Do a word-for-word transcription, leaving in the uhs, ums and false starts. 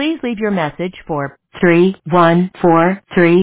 Please leave your message for three one four three.